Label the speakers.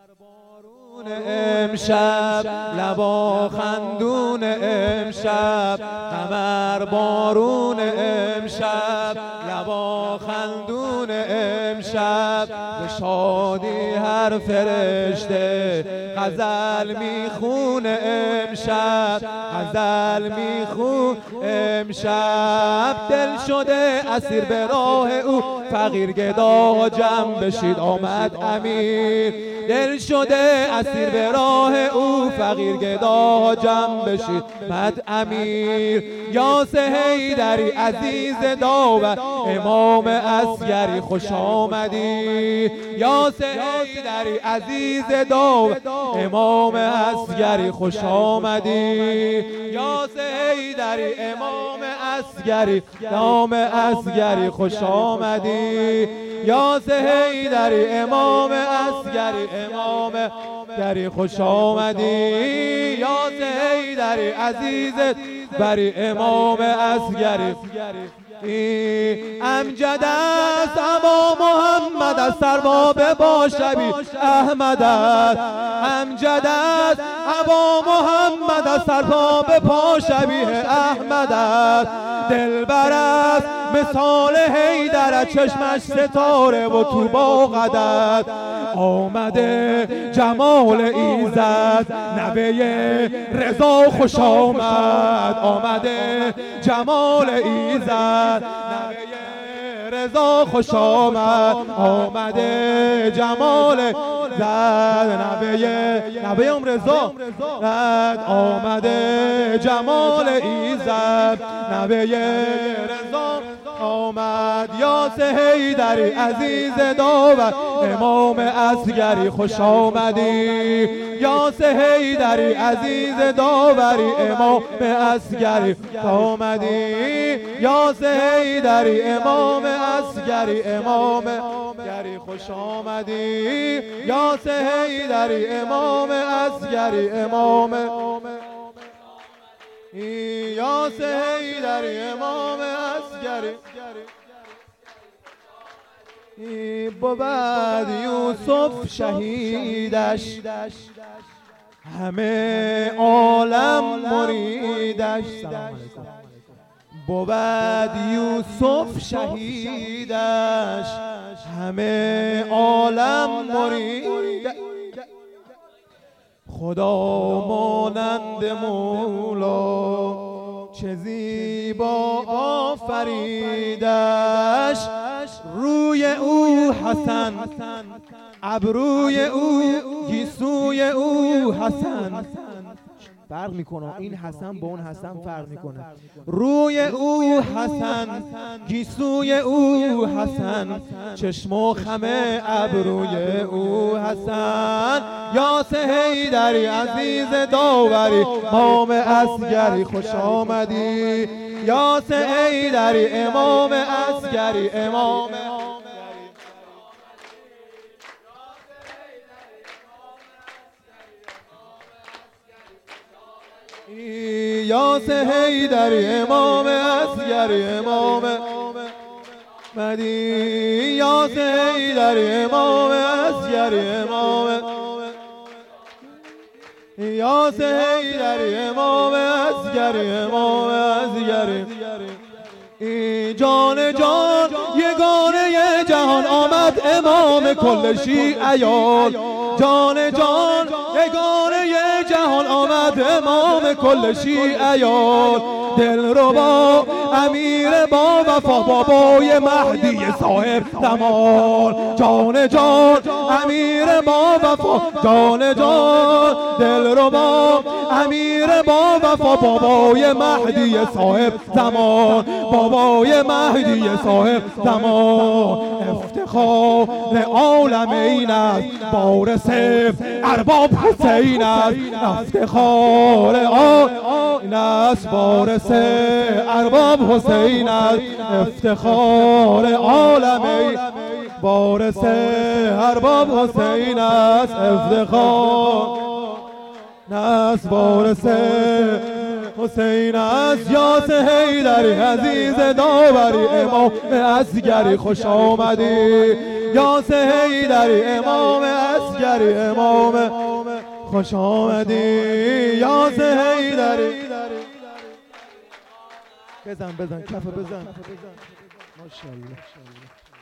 Speaker 1: امشب لبا خندون امشب قمر بارون امشب لبا خندون امشب به شادی هر فرشته غزل میخونه امشب غزل میخون امشب دل شده اسیر به راه او فقیر گدا جمع بشید آمد امیر دل شده اسیر به راه او فقیر گدا جمع بشید مد امیر یاس حیدری عزیز داور امام اصغری خوش آمدی یاس حیدری عزیز داور امام اصغری خوش آمدی یاس حیدری امام اصغری امام اصغری خوش آمدی یاس حیدری امام اصغری امام اصغری خوش آمدی یاس حیدری عزیزت بری امام اصغری امجد است اما محمد است سرباب با شبی احمد است امجد است اما محمد است سرباب پا شبیه احمد است دلبر است مثال حیدر چشمش ستاره و تو با قدر آمده جمال ایزد نوه رضا خوش آمد آمده جمال ایزد نوه رضا خوش آمد آمده جمال زد نوه ام رضا آمده جمال ایزد نوه رضا آمد یاس حیدری عزیز داور امام اصغری خوش آمدی یاس حیدری عزیز داوری امام اصغری آمدی یاس حیدری امام اصغری امام اصغری خوش آمدی یاس حیدری امام اصغری امام یاس حیدری امام اصغری بود یوسف شهیدش همه عالم مریدش بود یوسف شهیدش همه عالم مریدش خدا مانند مولا چه زیبا آفریدش روی او حسن ابروی او گیسوی او حسن فرق میکنه این حسن با اون حسن فرق میکنه روی او حسن گیسوی او حسن چشم و خم ابروی او حسن یاس حیدری عزیز داوری امام اصغری خوش آمدی یاس حیدری امام اصغری امام یاس حیدری امام اصغری امام مدی یاس حیدری امام اصغری امام یاس حیدری امام اصغری امام اصغری جان جان یگانه جهان آمد امام کل شیعیان جان جان یگانه جهان آمد امام کل شیعیان دلربا امیر با وفا بابای مهدی صاحب زمان جان جان امیر با وفا جان جان دلربا امیر با وفا بابای مهدی صاحب زمان بابای مهدی صاحب زمان افتخار عالمین است وارث ارباب حسین است افتخار عالمین است وارث ارباب حسین است افتخار عالمین وارث ارباب حسین است افتخار است وارث حسین است یاس حیدری عزیز داوری امام اصغری خوش آمدی یاس حیدری امام اصغری اسگری امام خوش آمدی یا حیدری. بزن کف بزن ماشاءالله.